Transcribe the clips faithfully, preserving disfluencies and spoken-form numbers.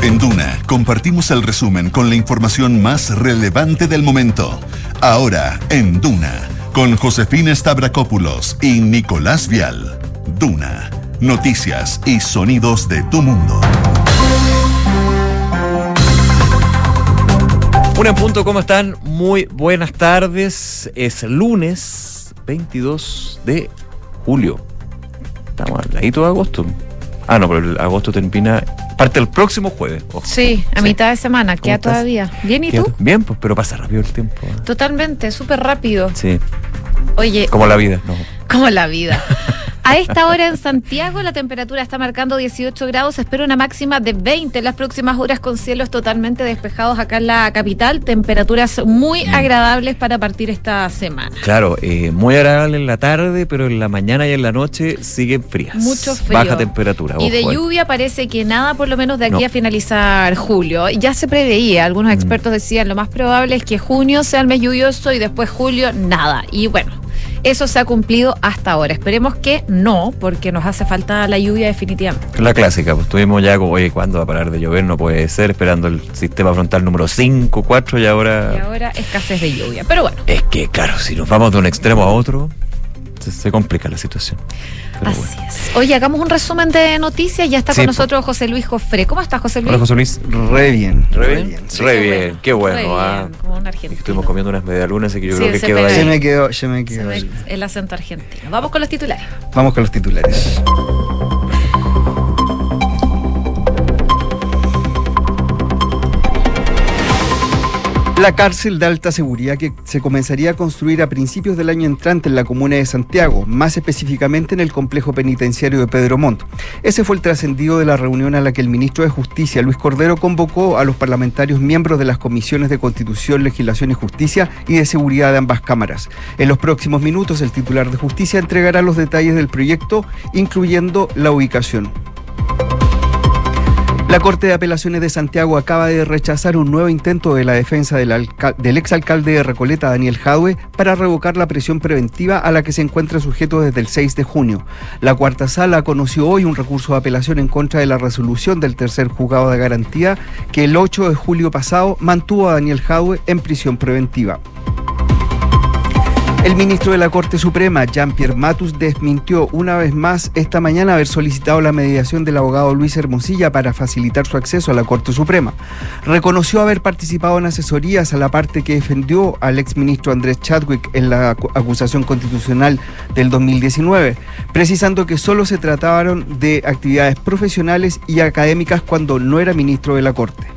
En Duna compartimos el resumen con la información más relevante del momento. Ahora en Duna, con Josefina Stavrakopoulos y Nicolás Vial. Duna, noticias y sonidos de tu mundo. Una en punto, ¿cómo están? Muy buenas tardes. Es lunes veintidós de julio. Estamos al ladito de agosto. Ah, no, pero el agosto termina... Parte el próximo jueves. Ojo. Sí, a sí. mitad de semana, queda estás? todavía. ¿Bien y ¿Qué? tú? Bien, pues, pero pasa rápido el tiempo. ¿eh? Totalmente, súper rápido. Sí. Oye. Como la vida, ¿no? Como la vida. A esta hora en Santiago la temperatura está marcando dieciocho grados, se espera una máxima de veinte en las próximas horas con cielos totalmente despejados acá en la capital, temperaturas muy mm. agradables para partir esta semana. Claro, eh, muy agradable en la tarde, pero en la mañana y en la noche siguen frías. Mucho frío. Baja temperatura. Y ojo, de lluvia eh. parece que nada, por lo menos de aquí no. a finalizar julio. Ya se preveía, algunos mm. expertos decían lo más probable es que junio sea el mes lluvioso y después julio nada. Y bueno, eso se ha cumplido hasta ahora. Esperemos que no, porque nos hace falta la lluvia definitivamente. La clásica, pues estuvimos ya como, oye, ¿cuándo va a parar de llover? No puede ser, esperando el sistema frontal número cinco, cuatro y ahora... Y ahora escasez de lluvia, pero bueno. Es que, claro, si nos vamos de un extremo a otro, se, se complica la situación. Pero Así bueno. es. Oye, hagamos un resumen de noticias. Ya está sí, con nosotros José Luis Jofré. ¿Cómo estás, José Luis? Hola, José Luis. Re bien. Re bien. Re bien. Sí. Re bien. Qué bueno. Re bien, ah. como un argentino. Estuvimos comiendo unas medialunas, así que yo sí, creo que se quedó pega ahí. Se me quedó, se me quedó. Se me, el acento argentino. Vamos con los titulares. Vamos con los titulares. La cárcel de alta seguridad que se comenzaría a construir a principios del año entrante en la comuna de Santiago, más específicamente en el complejo penitenciario de Pedro Montt. Ese fue el trascendido de la reunión a la que el ministro de Justicia, Luis Cordero, convocó a los parlamentarios miembros de las comisiones de Constitución, Legislación y Justicia y de Seguridad de ambas cámaras. En los próximos minutos, el titular de Justicia entregará los detalles del proyecto, incluyendo la ubicación. La Corte de Apelaciones de Santiago acaba de rechazar un nuevo intento de la defensa del, alca- del exalcalde de Recoleta, Daniel Jadue, para revocar la prisión preventiva a la que se encuentra sujeto desde el seis de junio. La cuarta sala conoció hoy un recurso de apelación en contra de la resolución del tercer juzgado de garantía que el ocho de julio pasado mantuvo a Daniel Jadue en prisión preventiva. El ministro de la Corte Suprema, Jean-Pierre Matus, desmintió una vez más esta mañana haber solicitado la mediación del abogado Luis Hermosilla para facilitar su acceso a la Corte Suprema. Reconoció haber participado en asesorías a la parte que defendió al exministro Andrés Chadwick en la acusación constitucional del dos mil diecinueve, precisando que solo se trataron de actividades profesionales y académicas cuando no era ministro de la Corte.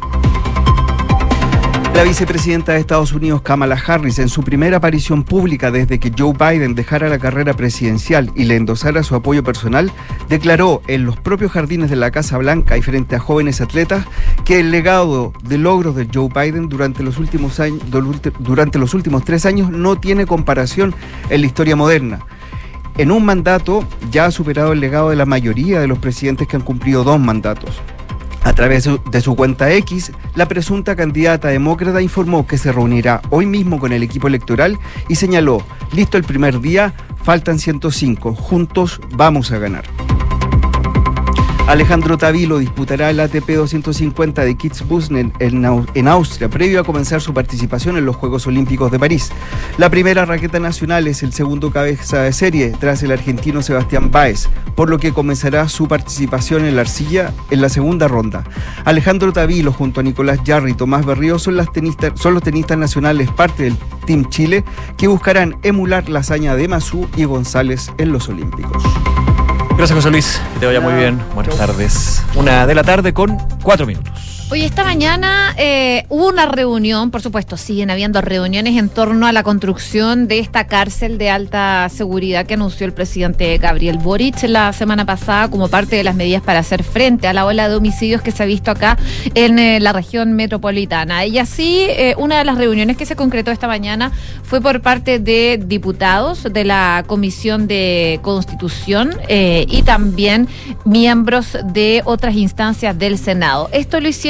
La vicepresidenta de Estados Unidos, Kamala Harris, en su primera aparición pública desde que Joe Biden dejara la carrera presidencial y le endosara su apoyo personal, declaró en los propios jardines de la Casa Blanca y frente a jóvenes atletas que el legado de logros de Joe Biden durante los últimos años, durante los últimos tres años no tiene comparación en la historia moderna. En un mandato ya ha superado el legado de la mayoría de los presidentes que han cumplido dos mandatos. A través de su cuenta X, la presunta candidata demócrata informó que se reunirá hoy mismo con el equipo electoral y señaló: listo el primer día, faltan ciento cinco, juntos vamos a ganar. Alejandro Tavilo disputará el A T P doscientos cincuenta de Kitzbühel en, en Austria, previo a comenzar su participación en los Juegos Olímpicos de París. La primera raqueta nacional es el segundo cabeza de serie, tras el argentino Sebastián Báez, por lo que comenzará su participación en la arcilla en la segunda ronda. Alejandro Tavilo, junto a Nicolás Jarry y Tomás Berrío, son, las tenistas, son los tenistas nacionales, parte del Team Chile, que buscarán emular la hazaña de Masú y González en los Olímpicos. Gracias, José Luis. Que te vaya muy bien. Buenas tardes. Una de la tarde con cuatro minutos. Oye, esta mañana eh, hubo una reunión, por supuesto, siguen habiendo reuniones en torno a la construcción de esta cárcel de alta seguridad que anunció el presidente Gabriel Boric la semana pasada como parte de las medidas para hacer frente a la ola de homicidios que se ha visto acá en eh, la región metropolitana. Y así, eh, una de las reuniones que se concretó esta mañana fue por parte de diputados de la Comisión de Constitución eh, y también miembros de otras instancias del Senado. Esto lo hicieron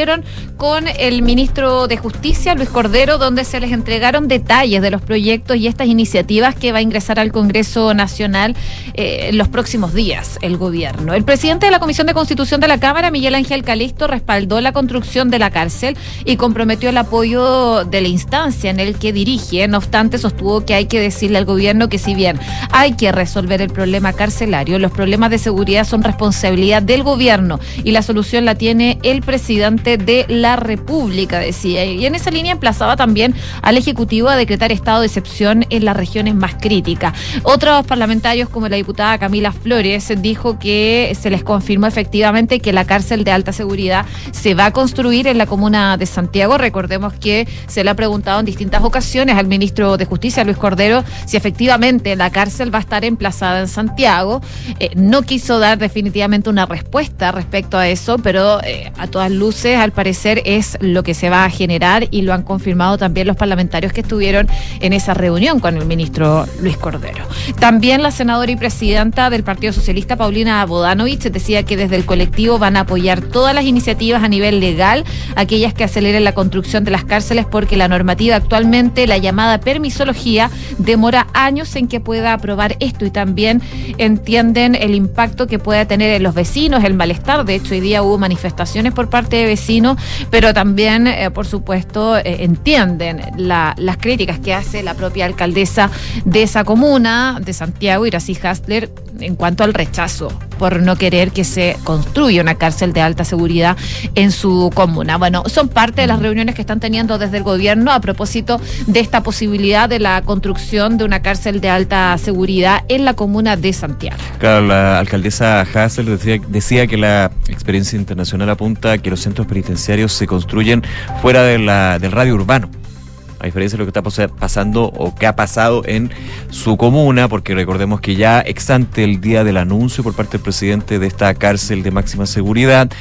reunieron con el ministro de Justicia, Luis Cordero, donde se les entregaron detalles de los proyectos y estas iniciativas que va a ingresar al Congreso Nacional eh, en los próximos días el gobierno. El presidente de la Comisión de Constitución de la Cámara, Miguel Ángel Calisto, respaldó la construcción de la cárcel y comprometió el apoyo de la instancia en el que dirige. No obstante, sostuvo que hay que decirle al gobierno que si bien hay que resolver el problema carcelario, los problemas de seguridad son responsabilidad del gobierno y la solución la tiene el presidente de la República, decía. Y en esa línea emplazaba también al Ejecutivo a decretar estado de excepción en las regiones más críticas. Otros parlamentarios, como la diputada Camila Flores, dijo que se les confirmó efectivamente que la cárcel de alta seguridad se va a construir en la comuna de Santiago. Recordemos que se le ha preguntado en distintas ocasiones al ministro de Justicia, Luis Cordero, si efectivamente la cárcel va a estar emplazada en Santiago. Eh, no quiso dar definitivamente una respuesta respecto a eso, pero eh, a todas luces, al parecer, es lo que se va a generar y lo han confirmado también los parlamentarios que estuvieron en esa reunión con el ministro Luis Cordero. También la senadora y presidenta del Partido Socialista, Paulina Bodanovich, decía que desde el colectivo van a apoyar todas las iniciativas a nivel legal, aquellas que aceleren la construcción de las cárceles, porque la normativa actualmente, la llamada permisología, demora años en que pueda aprobar esto, y también entienden el impacto que pueda tener en los vecinos, el malestar. De hecho, hoy día hubo manifestaciones por parte de vecinos, pero también, eh, por supuesto, eh, entienden la, las críticas que hace la propia alcaldesa de esa comuna, de Santiago, Iracy Hasler, en cuanto al rechazo por no querer que se construya una cárcel de alta seguridad en su comuna. Bueno, son parte de las reuniones que están teniendo desde el gobierno a propósito de esta posibilidad de la construcción de una cárcel de alta seguridad en la comuna de Santiago. Claro, la alcaldesa Hasler decía, decía que la experiencia internacional apunta a que los centros penitenciarios se construyen fuera de la, del radio urbano, a diferencia de lo que está pasando o que ha pasado en su comuna, porque recordemos que ya ex ante el día del anuncio por parte del presidente de esta cárcel de máxima seguridad,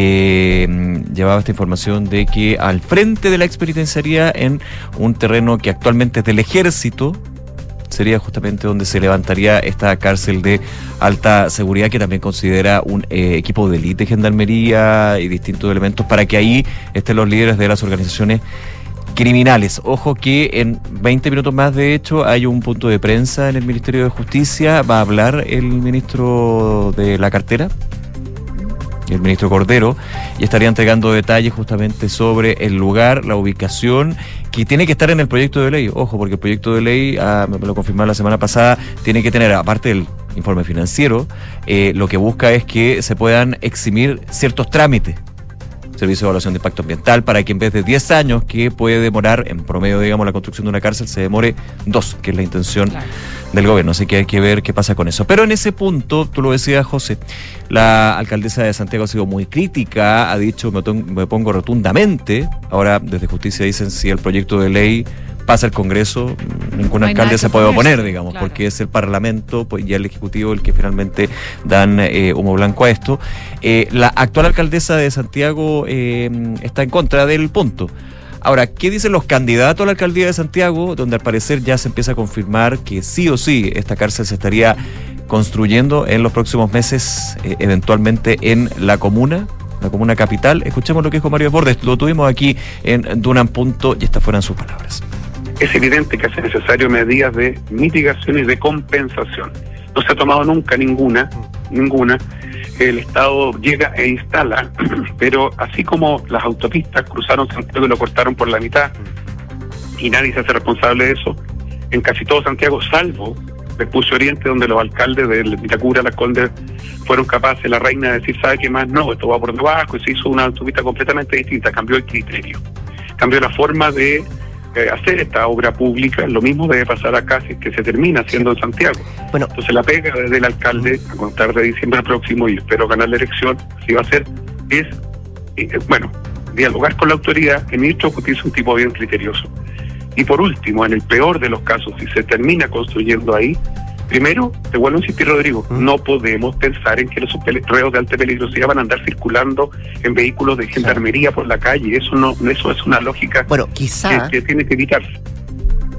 eh, llevaba esta información de que al frente de la ex penitenciaría, en un terreno que actualmente es del ejército, sería justamente donde se levantaría esta cárcel de alta seguridad, que también considera un eh, equipo de élite de gendarmería y distintos elementos para que ahí estén los líderes de las organizaciones criminales. Ojo que en veinte minutos más, de hecho, hay un punto de prensa en el Ministerio de Justicia. Va a hablar el ministro de la cartera, el ministro Cordero, y estaría entregando detalles justamente sobre el lugar, la ubicación, que tiene que estar en el proyecto de ley. Ojo, porque el proyecto de ley, ah, me lo confirmaron la semana pasada, tiene que tener, aparte del informe financiero, eh, lo que busca es que se puedan eximir ciertos trámites. Servicio de Evaluación de Impacto Ambiental, para que en vez de diez años que puede demorar en promedio, digamos, la construcción de una cárcel, se demore dos, que es la intención claro. del gobierno. Así que hay que ver qué pasa con eso. Pero en ese punto, tú lo decías, José, la alcaldesa de Santiago ha sido muy crítica, ha dicho, me, me pongo rotundamente, ahora desde Justicia dicen, si el proyecto de ley pasa al Congreso, ningún no alcalde se puede oponer, digamos, claro. porque es el Parlamento pues, y el Ejecutivo el que finalmente dan eh, humo blanco a esto. Eh, la actual alcaldesa de Santiago eh, está en contra del punto. Ahora, ¿qué dicen los candidatos a la alcaldía de Santiago? Donde al parecer ya se empieza a confirmar que sí o sí esta cárcel se estaría construyendo en los próximos meses, eh, eventualmente en la comuna, la comuna capital. Escuchemos lo que dijo Mario Desbordes, lo tuvimos aquí en Duna en Punto y estas fueron sus palabras. Es evidente que hace necesario medidas de mitigación y de compensación. No se ha tomado nunca ninguna, ninguna. El Estado llega e instala, pero así como las autopistas cruzaron Santiago y lo cortaron por la mitad, y nadie se hace responsable de eso, en casi todo Santiago, salvo Vespucio Oriente, donde los alcaldes de Vitacura, Las Condes, fueron capaces, la reina, de decir, ¿sabe qué más? No, esto va por debajo, y se hizo una autopista completamente distinta, cambió el criterio, cambió la forma de Eh, hacer esta obra pública. Lo mismo debe pasar acá si es que se termina haciendo en Santiago. Bueno, entonces la pega desde el alcalde a contar de diciembre próximo, y espero ganar la elección, si va a ser, es eh, bueno, dialogar con la autoridad. El ministro de Justicia es un tipo bien criterioso. Y por último, en el peor de los casos, si se termina construyendo ahí, primero, te vuelvo a insistir, Rodrigo, no podemos pensar en que los reos de alta peligrosidad van a andar circulando en vehículos de gendarmería por la calle. Eso no, eso es una lógica bueno, quizá, que, que tiene que evitarse.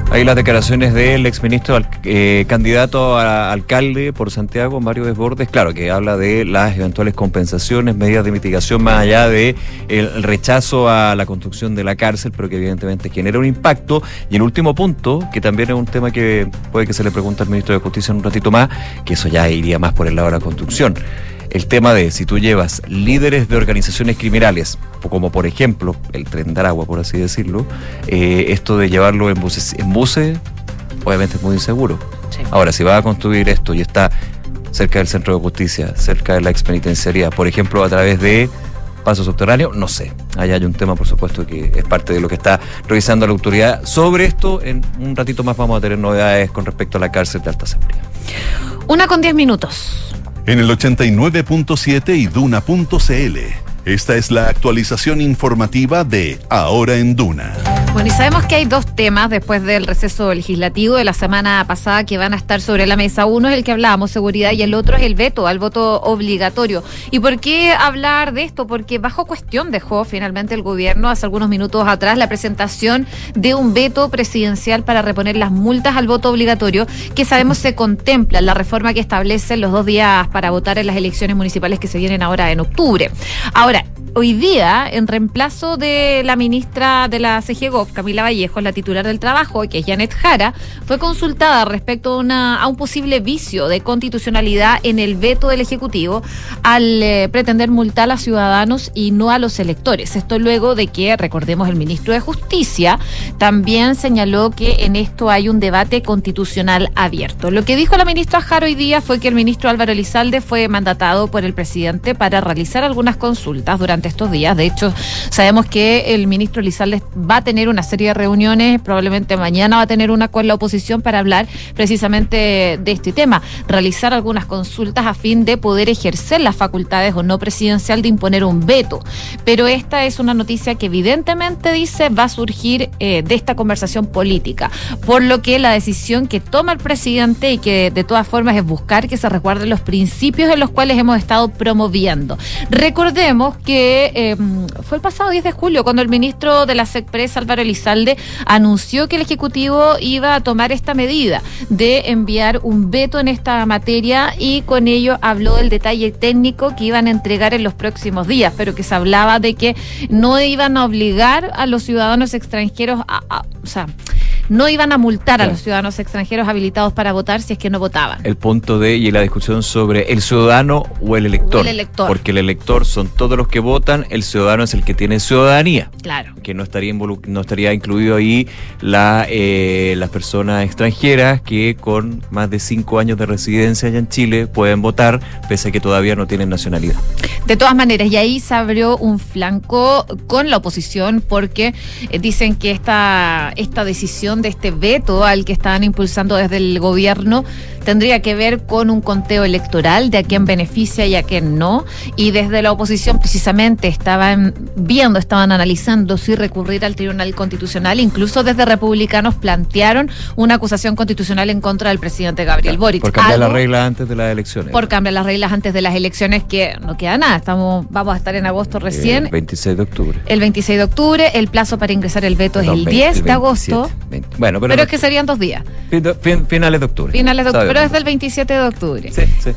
Ahí las declaraciones del exministro eh, candidato a alcalde por Santiago, Mario Desbordes, claro, que habla de las eventuales compensaciones, medidas de mitigación más allá de el rechazo a la construcción de la cárcel, pero que evidentemente genera un impacto. Y el último punto, que también es un tema que puede que se le pregunte al ministro de Justicia en un ratito más, que eso ya iría más por el lado de la construcción. El tema de si tú llevas líderes de organizaciones criminales, como por ejemplo el Tren de Aragua, por así decirlo, eh, esto de llevarlo en buses, en buses, obviamente es muy inseguro. Sí. Ahora, si vas a construir esto y está cerca del centro de justicia, cerca de la expenitenciaría, por ejemplo, a través de pasos subterráneos, no sé. Allá hay un tema, por supuesto, que es parte de lo que está revisando la autoridad. Sobre esto, en un ratito más vamos a tener novedades con respecto a la cárcel de alta seguridad. Una con diez minutos. En el ochenta y nueve punto siete y duna punto c l. Esta es la actualización informativa de Ahora en Duna. Bueno, y sabemos que hay dos temas después del receso legislativo de la semana pasada que van a estar sobre la mesa. Uno es el que hablábamos, seguridad, y el otro es el veto al voto obligatorio. ¿Y por qué hablar de esto? Porque bajo cuestión dejó finalmente el gobierno hace algunos minutos atrás la presentación de un veto presidencial para reponer las multas al voto obligatorio, que sabemos se contempla en la reforma que establece los dos días para votar en las elecciones municipales que se vienen ahora en octubre. Ahora, hoy día, en reemplazo de la ministra de la C G E G O F, Camila Vallejos, la titular del trabajo, que es Janet Jara, fue consultada respecto a, una, a un posible vicio de constitucionalidad en el veto del Ejecutivo al eh, pretender multar a ciudadanos y no a los electores. Esto luego de que, recordemos, el ministro de Justicia también señaló que en esto hay un debate constitucional abierto. Lo que dijo la ministra Jara hoy día fue que el ministro Álvaro Elizalde fue mandatado por el presidente para realizar algunas consultas durante estos días. De hecho, sabemos que el ministro Elizalde va a tener una serie de reuniones, probablemente mañana va a tener una con la oposición para hablar precisamente de este tema, realizar algunas consultas a fin de poder ejercer las facultades o no presidencial de imponer un veto. Pero esta es una noticia que evidentemente dice va a surgir eh, de esta conversación política, por lo que la decisión que toma el presidente y que de todas formas es buscar que se resguarden los principios en los cuales hemos estado promoviendo. Recordemos que Eh, fue el pasado diez de julio cuando el ministro de la SECPRES, Álvaro Elizalde, anunció que el Ejecutivo iba a tomar esta medida de enviar un veto en esta materia, y con ello habló del detalle técnico que iban a entregar en los próximos días, pero que se hablaba de que no iban a obligar a los ciudadanos extranjeros a, a o sea, no iban a multar claro. a los ciudadanos extranjeros habilitados para votar si es que no votaban. El punto de, y la discusión sobre el ciudadano o el elector. O el elector. Porque el elector son todos los que votan, el ciudadano es el que tiene ciudadanía. Claro. Que no estaría involu- no estaría incluido ahí la eh, las personas extranjeras que con más de cinco años de residencia allá en Chile pueden votar, pese a que todavía no tienen nacionalidad. De todas maneras, y ahí se abrió un flanco con la oposición, porque eh, dicen que esta, esta decisión de este veto al que estaban impulsando desde el gobierno tendría que ver con un conteo electoral de a quién beneficia y a quién no, y desde la oposición precisamente estaban viendo, estaban analizando si recurrir al Tribunal Constitucional. Incluso desde republicanos plantearon una acusación constitucional en contra del presidente Gabriel claro, Boric. Por cambiar Algo, las reglas antes de las elecciones. Por cambiar las reglas antes de las elecciones, que no queda nada, estamos vamos a estar en agosto recién. El veintiséis de octubre. El veintiséis de octubre, el plazo para ingresar el veto Perdón, es el diez el de agosto. veinte. Bueno, pero, pero no, es que serían dos días. Fin, fin, finales de octubre. Finales de octubre, Sabemos. pero es del veintisiete de octubre. Sí, sí.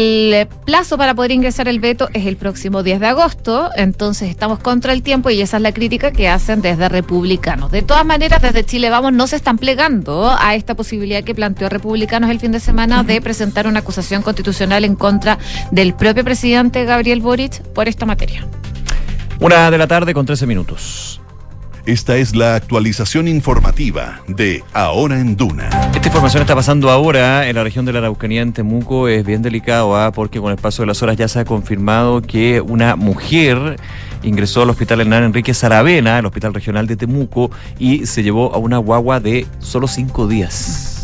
El plazo para poder ingresar el veto es el próximo diez de agosto, entonces estamos contra el tiempo, y esa es la crítica que hacen desde republicanos. De todas maneras, desde Chile Vamos no se están plegando a esta posibilidad que planteó republicanos el fin de semana de presentar una acusación constitucional en contra del propio presidente Gabriel Boric por esta materia. Una de la tarde con trece minutos. Esta es la actualización informativa de Ahora en Duna. Esta información está pasando ahora en la región de la Araucanía, en Temuco. Es bien delicado, ¿ah? Porque con el paso de las horas ya se ha confirmado que una mujer ingresó al hospital Hernán Enrique Saravena, el hospital regional de Temuco, y se llevó a una guagua de solo cinco días.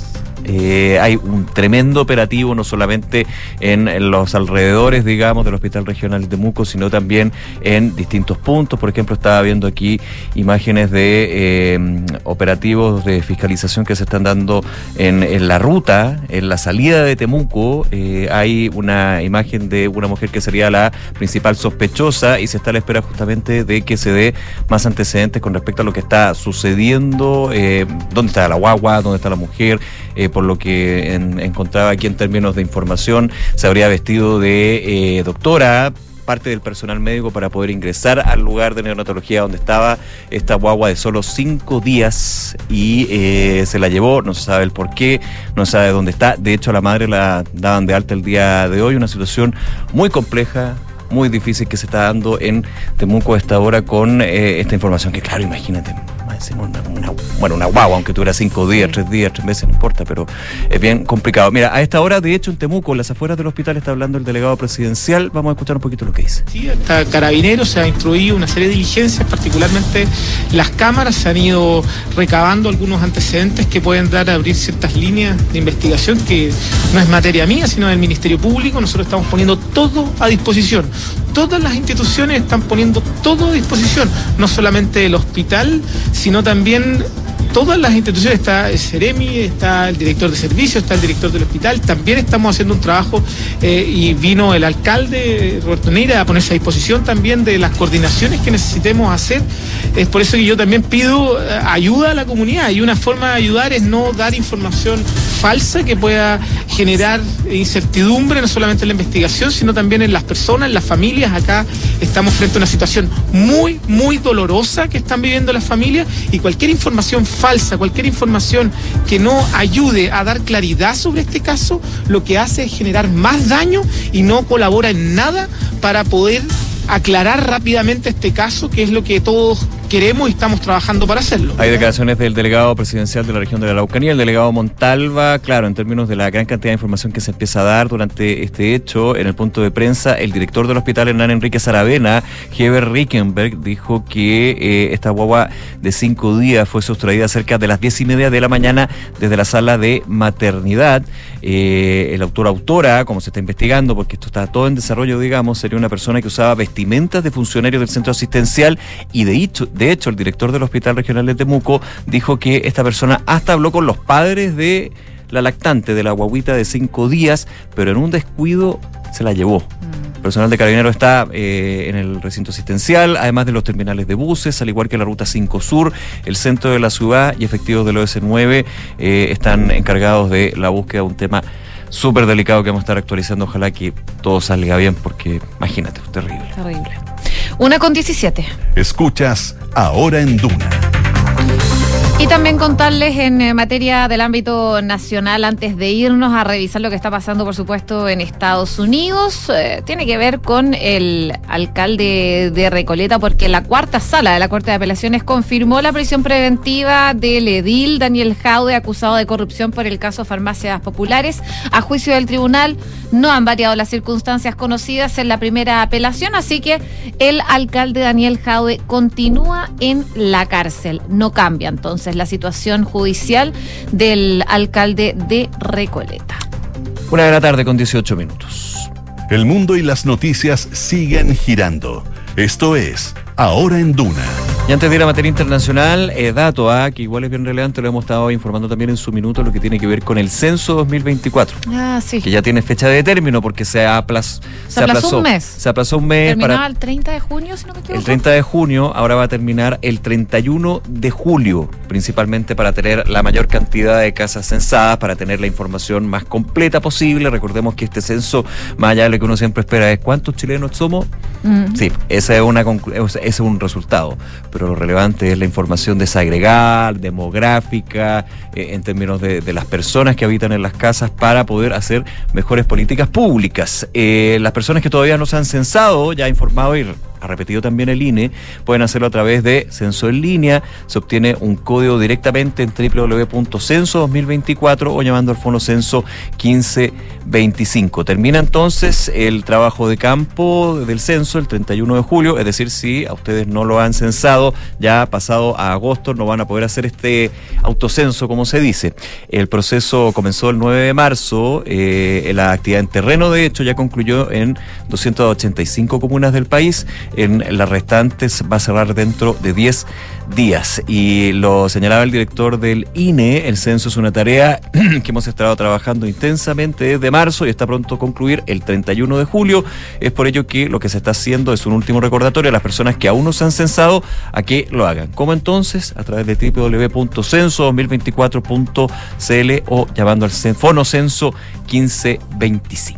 Eh, hay un tremendo operativo, no solamente en, en los alrededores, digamos, del Hospital Regional de Temuco, sino también en distintos puntos. Por ejemplo, estaba viendo aquí imágenes de eh, operativos de fiscalización que se están dando en, en la ruta, en la salida de Temuco. Eh, hay una imagen de una mujer que sería la principal sospechosa y se está a la espera justamente de que se dé más antecedentes con respecto a lo que está sucediendo, eh, dónde está la guagua, dónde está la mujer. Eh, por lo que en, encontraba aquí en términos de información, se habría vestido de eh, doctora, parte del personal médico, para poder ingresar al lugar de neonatología donde estaba esta guagua de solo cinco días y eh, se la llevó, no se sabe el por qué, no se sabe dónde está. De hecho, a la madre la daban de alta el día de hoy, una situación muy compleja, muy difícil que se está dando en Temuco a esta hora con eh, esta información que, claro, imagínate, una, una, bueno, una guagua, aunque tuviera cinco días, tres días, tres meses, no importa, pero es bien complicado. Mira, a esta hora, de hecho, en Temuco, en las afueras del hospital, está hablando el delegado presidencial. Vamos a escuchar un poquito lo que dice. Sí, hasta Carabineros se ha instruido una serie de diligencias, particularmente las cámaras, se han ido recabando algunos antecedentes que pueden dar a abrir ciertas líneas de investigación, que no es materia mía, sino del Ministerio Público. Nosotros estamos poniendo todo a disposición. Todas las instituciones están poniendo todo a disposición, no solamente el hospital, sino también todas las instituciones. Está el Ceremi, está el director de servicios, está el director del hospital. También estamos haciendo un trabajo eh, y vino el alcalde Roberto Neira a ponerse a disposición también de las coordinaciones que necesitemos hacer. Es por eso que yo también pido eh, ayuda a la comunidad, y una forma de ayudar es no dar información falsa que pueda generar incertidumbre, no solamente en la investigación, sino también en las personas, en las familias. Acá estamos frente a una situación muy, muy dolorosa que están viviendo las familias, y cualquier información falsa, cualquier información que no ayude a dar claridad sobre este caso, lo que hace es generar más daño y no colabora en nada para poder aclarar rápidamente este caso, que es lo que todos queremos y estamos trabajando para hacerlo. Hay declaraciones del delegado presidencial de la región de la Araucanía, el delegado Montalva, claro, en términos de la gran cantidad de información que se empieza a dar durante este hecho. En el punto de prensa, el director del hospital, Hernán Enrique Saravena, Heber Rickenberg, dijo que eh, esta guagua de cinco días fue sustraída cerca de las diez y media de la mañana desde la sala de maternidad. Eh, el autor autora, como se está investigando, porque esto está todo en desarrollo, digamos, sería una persona que usaba vestimentas de funcionarios del centro asistencial, y de hecho, de hecho el director del Hospital Regional de Temuco dijo que esta persona hasta habló con los padres de la lactante, de la guaguita de cinco días, pero en un descuido se la llevó. El personal de Carabineros está eh, en el recinto asistencial, además de los terminales de buses, al igual que la Ruta cinco Sur, el centro de la ciudad, y efectivos del O S nueve eh, están encargados de la búsqueda de un tema súper delicado que vamos a estar actualizando. Ojalá que todo salga bien, porque imagínate, es terrible. Terrible. Una con diecisiete. Escuchas Ahora en Duna. Y también contarles en materia del ámbito nacional, antes de irnos a revisar lo que está pasando, por supuesto, en Estados Unidos, eh, tiene que ver con el alcalde de Recoleta, porque la cuarta sala de la Corte de Apelaciones confirmó la prisión preventiva del edil Daniel Jaude, acusado de corrupción por el caso Farmacias Populares. A juicio del tribunal, no han variado las circunstancias conocidas en la primera apelación, así que el alcalde Daniel Jaude continúa en la cárcel. No cambia entonces la situación judicial del alcalde de Recoleta. Una de la tarde con dieciocho minutos. El mundo y las noticias siguen girando. Esto es Ahora en Duna. Y antes de ir a materia internacional, eh, dato A, que igual es bien relevante, lo hemos estado informando también en su minuto, lo que tiene que ver con el censo dos mil veinticuatro. Ah, sí. Que ya tiene fecha de término, porque se, aplaz, se, se aplazó, aplazó un mes. Se aplazó un mes. Terminaba para, el treinta de junio, si no me equivoco. El treinta de junio, ahora va a terminar el treinta y uno de julio, principalmente para tener la mayor cantidad de casas censadas, para tener la información más completa posible. Recordemos que este censo, más allá de lo que uno siempre espera, es ¿cuántos chilenos somos? Mm. Sí, esa es, una, ese es un resultado, pero lo relevante es la información desagregada, demográfica, eh, en términos de, de las personas que habitan en las casas, para poder hacer mejores políticas públicas. Eh, las personas que todavía no se han censado, ya ha informado y ha repetido también el I N E, pueden hacerlo a través de Censo en Línea. Se obtiene un código directamente en doble u doble u doble u punto censo dos mil veinticuatro o llamando al fono censo quince veinticinco. Termina entonces el trabajo de campo del censo el treinta y uno de julio, es decir, si a ustedes no lo han censado, ya pasado a agosto no van a poder hacer este autocenso, como se dice. El proceso comenzó el nueve de marzo, eh, la actividad en terreno de hecho ya concluyó en doscientas ochenta y cinco comunas del país, en las restantes va a cerrar dentro de diez días. Y lo señalaba el director del I N E, el censo es una tarea que hemos estado trabajando intensamente desde marzo y está pronto a concluir el treinta y uno de julio. Es por ello que lo que se está haciendo es un último recordatorio a las personas que aún no se han censado a que lo hagan. ¿Cómo entonces? A través de doble u doble u doble u punto censo dos mil veinticuatro punto c l o llamando al fono censo quince veinticinco.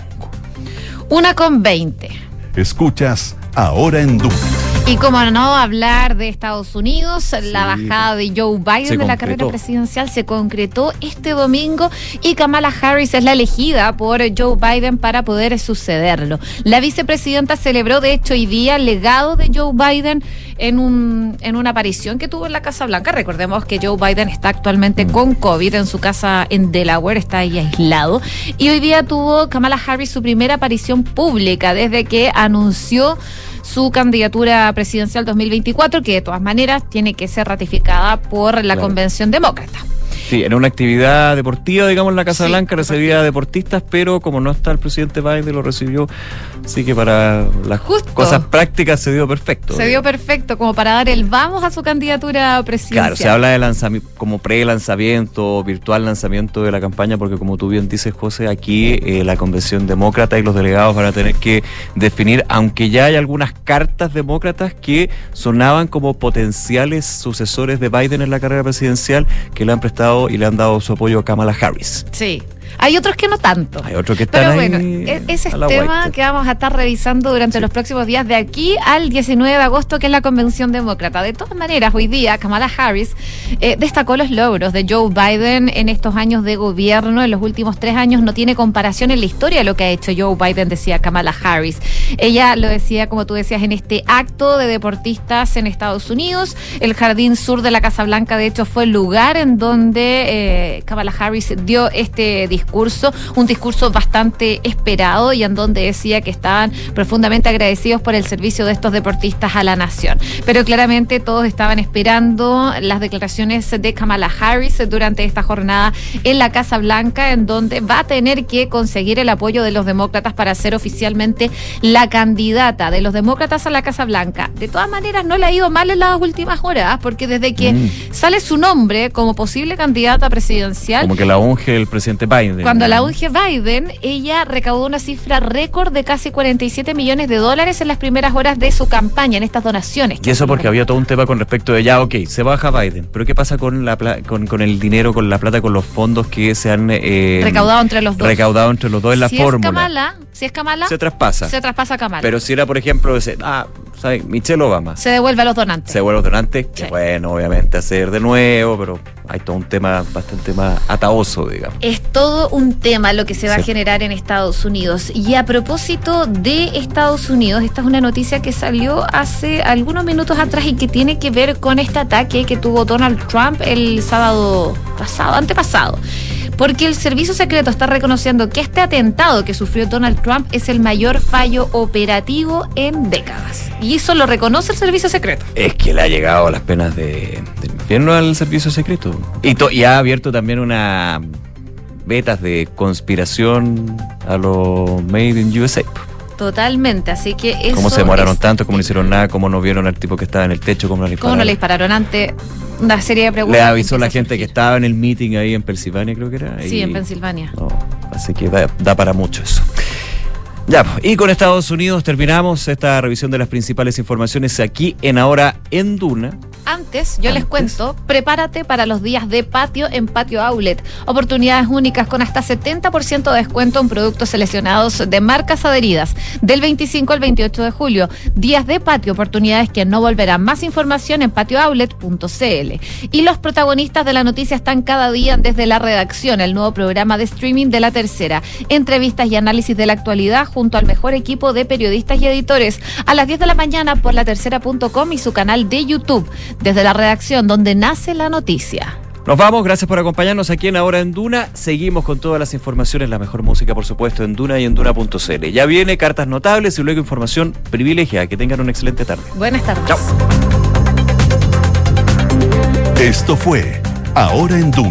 Una con veinte. Escuchas Ahora en Duna. Y como no hablar de Estados Unidos, sí, la bajada de Joe Biden de la carrera presidencial se concretó este domingo y Kamala Harris es la elegida por Joe Biden para poder sucederlo. La vicepresidenta celebró de hecho hoy día el legado de Joe Biden en un en una aparición que tuvo en la Casa Blanca. Recordemos que Joe Biden está actualmente con COVID en su casa en Delaware, está ahí aislado. Y hoy día tuvo Kamala Harris su primera aparición pública desde que anunció su candidatura presidencial dos mil veinticuatro, que de todas maneras tiene que ser ratificada por la claro. Convención Demócrata. Sí, en una actividad deportiva, digamos, en la Casa sí, Blanca recibía a deportistas, pero como no está el presidente Biden, lo recibió, así que para las Justo. cosas prácticas se dio perfecto. Se dio perfecto, como para dar el vamos a su candidatura presidencial. Claro, se habla de lanzamiento, como pre-lanzamiento, virtual lanzamiento de la campaña, porque como tú bien dices, José, aquí eh, la Convención Demócrata y los delegados van a tener que definir, aunque ya hay algunas cartas demócratas que sonaban como potenciales sucesores de Biden en la carrera presidencial, que le han prestado y le han dado su apoyo a Kamala Harris. Sí. Hay otros que no tanto. Hay otros que están Pero bueno, ahí ese es a la tema vuelta. que vamos a estar revisando durante sí. los próximos días de aquí al diecinueve de agosto, que es la Convención Demócrata. De todas maneras, hoy día Kamala Harris eh, destacó los logros de Joe Biden en estos años de gobierno. En los últimos tres años no tiene comparación en la historia lo que ha hecho Joe Biden, decía Kamala Harris. Ella lo decía, como tú decías, en este acto de deportistas en Estados Unidos. El jardín sur de la Casa Blanca, de hecho, fue el lugar en donde eh, Kamala Harris dio este discurso, un discurso bastante esperado y en donde decía que estaban profundamente agradecidos por el servicio de estos deportistas a la nación. Pero claramente todos estaban esperando las declaraciones de Kamala Harris durante esta jornada en la Casa Blanca, en donde va a tener que conseguir el apoyo de los demócratas para ser oficialmente la candidata de los demócratas a la Casa Blanca. De todas maneras, no le ha ido mal en las últimas horas, porque desde que mm. sale su nombre como posible candidata presidencial, como que la unge el presidente Biden. Cuando la unge Biden, ella recaudó una cifra récord de casi cuarenta y siete millones de dólares en las primeras horas de su campaña, en estas donaciones. Y eso porque había todo un tema con respecto de ya, ok, se baja Biden, pero ¿qué pasa con la con, con el dinero, con la plata, con los fondos que se han eh, recaudado entre los dos? Recaudado entre los dos en la si fórmula. Es Kamala, si es Kamala, se traspasa. Se traspasa a Kamala. Pero si era, por ejemplo, ese, ah, ¿sabes? Michelle Obama. Se devuelve a los donantes. Se devuelve a los donantes, sí. que bueno, obviamente hacer de nuevo, pero hay todo un tema bastante más ataoso, digamos. Es todo un tema lo que se va sí. a generar en Estados Unidos. Y a propósito de Estados Unidos, esta es una noticia que salió hace algunos minutos atrás y que tiene que ver con este ataque que tuvo Donald Trump el sábado pasado, antepasado. Porque el servicio secreto está reconociendo que este atentado que sufrió Donald Trump es el mayor fallo operativo en décadas. Y eso lo reconoce el servicio secreto. Es que le ha llegado las penas de, del infierno al servicio secreto. Y, to, y ha abierto también una vetas de conspiración a los Made in U S A. Totalmente, así que eso. ¿Cómo se demoraron es... tanto? ¿Cómo no hicieron nada? ¿Cómo no vieron al tipo que estaba en el techo? ¿Cómo no le dispararon? ¿Cómo no le dispararon antes? Una serie de preguntas. Le avisó la gente que estaba en el meeting ahí en Pensilvania, creo que era. Sí, y... en Pensilvania. No, así que da, da para mucho eso. Ya, y con Estados Unidos terminamos esta revisión de las principales informaciones aquí en Ahora en Duna. Antes, yo Antes. les cuento, prepárate para los días de patio en Patio Outlet. Oportunidades únicas con hasta setenta por ciento de descuento en productos seleccionados de marcas adheridas. Del veinticinco al veintiocho de julio. Días de patio, oportunidades que no volverán. Más información en patio outlet punto c l. Y los protagonistas de la noticia están cada día desde la redacción, el nuevo programa de streaming de La Tercera. Entrevistas y análisis de la actualidad junto al mejor equipo de periodistas y editores. A las diez de la mañana por la tercera punto com y su canal de YouTube. Desde la redacción, donde nace la noticia. Nos vamos, gracias por acompañarnos aquí en Ahora en Duna. Seguimos con todas las informaciones, la mejor música, por supuesto, en Duna y en Duna punto c l. Ya viene Cartas Notables y luego información privilegiada. Que tengan una excelente tarde. Buenas tardes. Chao. Esto fue Ahora en Duna.